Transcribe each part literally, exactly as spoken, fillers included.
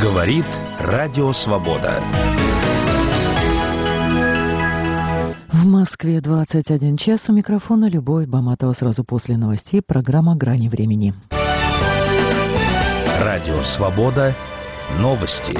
Говорит Радио Свобода. В Москве двадцать один час. У микрофона Любовь Баматова. Сразу после новостей программа «Грани времени». Радио Свобода. Новости.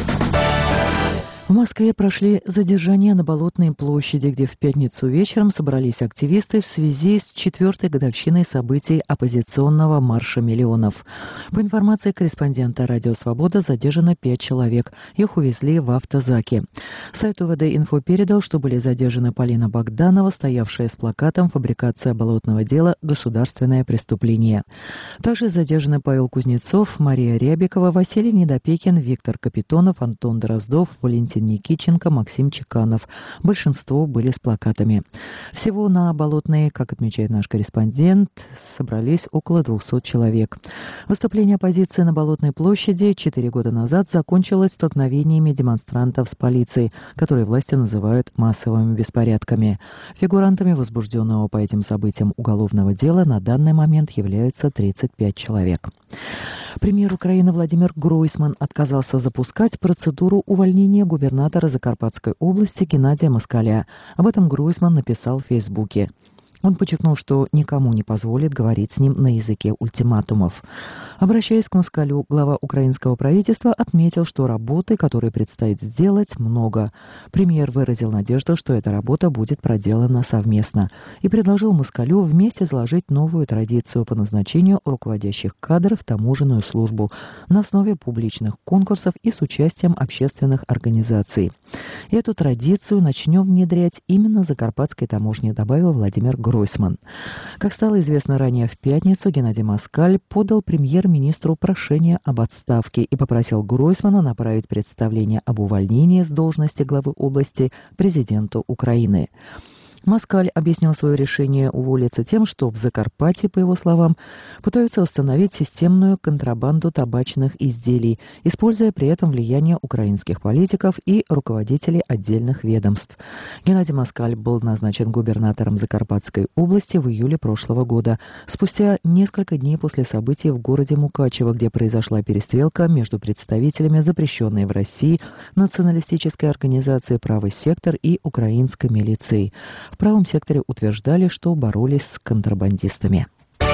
В Москве прошли задержания на Болотной площади, где в пятницу вечером собрались активисты в связи с четвертой годовщиной событий оппозиционного марша миллионов. По информации корреспондента «Радио Свобода», задержано пять человек. Их увезли в автозаке. Сайт УВД-Инфо передал, что были задержаны Полина Богданова, стоявшая с плакатом «Фабрикация болотного дела. Государственное преступление». Также задержаны Павел Кузнецов, Мария Рябикова, Василий Недопекин, Виктор Капитонов, Антон Дроздов, Валентин Никиченко, Максим Чеканов. Большинство были с плакатами. Всего на Болотной, как отмечает наш корреспондент, собрались около двухсот человек. Выступление оппозиции на Болотной площади четыре года назад закончилось столкновениями демонстрантов с полицией, которые власти называют массовыми беспорядками. Фигурантами возбужденного по этим событиям уголовного дела на данный момент являются тридцать пять человек. Премьер Украины Владимир Гройсман отказался запускать процедуру увольнения губернатора Закарпатской области Геннадия Москаля. Об этом Гройсман написал в Фейсбуке. Он подчеркнул, что никому не позволит говорить с ним на языке ультиматумов. Обращаясь к Москалю, глава украинского правительства отметил, что работы, которые предстоит сделать, много. Премьер выразил надежду, что эта работа будет проделана совместно, и предложил Москалю вместе заложить новую традицию по назначению руководящих кадров в таможенную службу на основе публичных конкурсов и с участием общественных организаций. И эту традицию начнем внедрять именно Закарпатской таможне, добавил Владимир Гройсман. Гройсман. Как стало известно ранее в пятницу, Геннадий Москаль подал премьер-министру прошение об отставке и попросил Гройсмана направить представление об увольнении с должности главы области президенту Украины. Москаль объяснил свое решение уволиться тем, что в Закарпатье, по его словам, пытаются установить системную контрабанду табачных изделий, используя при этом влияние украинских политиков и руководителей отдельных ведомств. Геннадий Москаль был назначен губернатором Закарпатской области в июле прошлого года, спустя несколько дней после событий в городе Мукачево, где произошла перестрелка между представителями запрещенной в России националистической организации «Правый сектор» и украинской милицией. В правом секторе утверждали, что боролись с контрабандистами.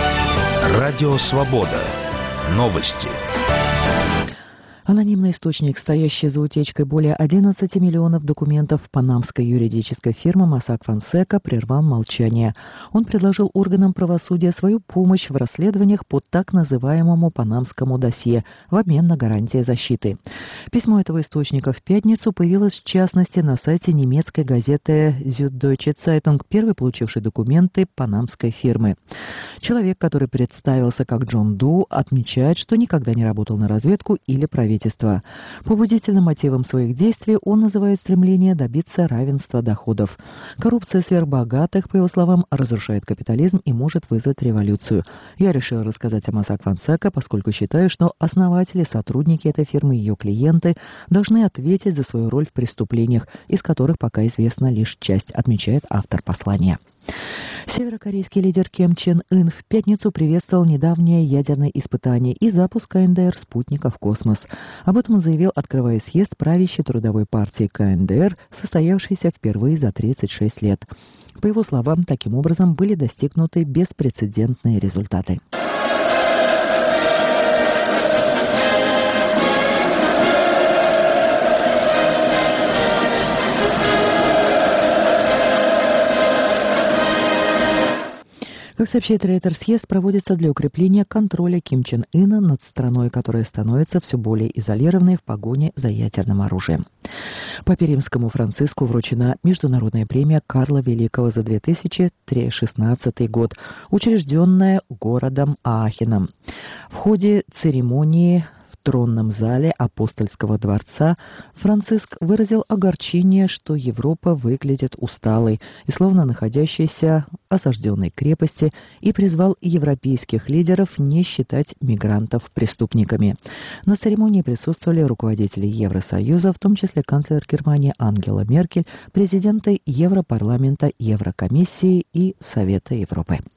Радио Свобода. Новости. Анонимный источник, стоящий за утечкой более одиннадцати миллионов документов панамской юридической фирмы Mossack Fonseca, прервал молчание. Он предложил органам правосудия свою помощь в расследованиях по так называемому панамскому досье в обмен на гарантии защиты. Письмо этого источника в пятницу появилось в частности на сайте немецкой газеты Süddeutsche Zeitung, первой получившей документы панамской фирмы. Человек, который представился как Джон Ду, отмечает, что никогда не работал на разведку или правительство. Побудительным мотивом своих действий он называет стремление добиться равенства доходов. Коррупция сверхбогатых, по его словам, разрушает капитализм и может вызвать революцию. Я решил рассказать о Mossack Fonseca, поскольку считаю, что основатели, сотрудники этой фирмы и ее клиенты должны ответить за свою роль в преступлениях, из которых пока известна лишь часть, отмечает автор послания. Северокорейский лидер Ким Чен Ын в пятницу приветствовал недавнее ядерное испытание и запуск ка эн дэ эр спутника в космос. Об этом он заявил, открывая съезд правящей трудовой партии ка эн дэ эр, состоявшийся впервые за тридцать шесть лет. По его словам, таким образом были достигнуты беспрецедентные результаты. Как сообщает Рейтер, съезд проводится для укрепления контроля Ким Чен Ына над страной, которая становится все более изолированной в погоне за ядерным оружием. Папе Римскому Франциску вручена международная премия Карла Великого за две тысячи шестнадцатый год, учрежденная городом Аахеном. В ходе церемонии в тронном зале Апостольского дворца Франциск выразил огорчение, что Европа выглядит усталой и словно находящейся в осажденной крепости, и призвал европейских лидеров не считать мигрантов преступниками. На церемонии присутствовали руководители Евросоюза, в том числе канцлер Германии Ангела Меркель, президенты Европарламента, Еврокомиссии и Совета Европы.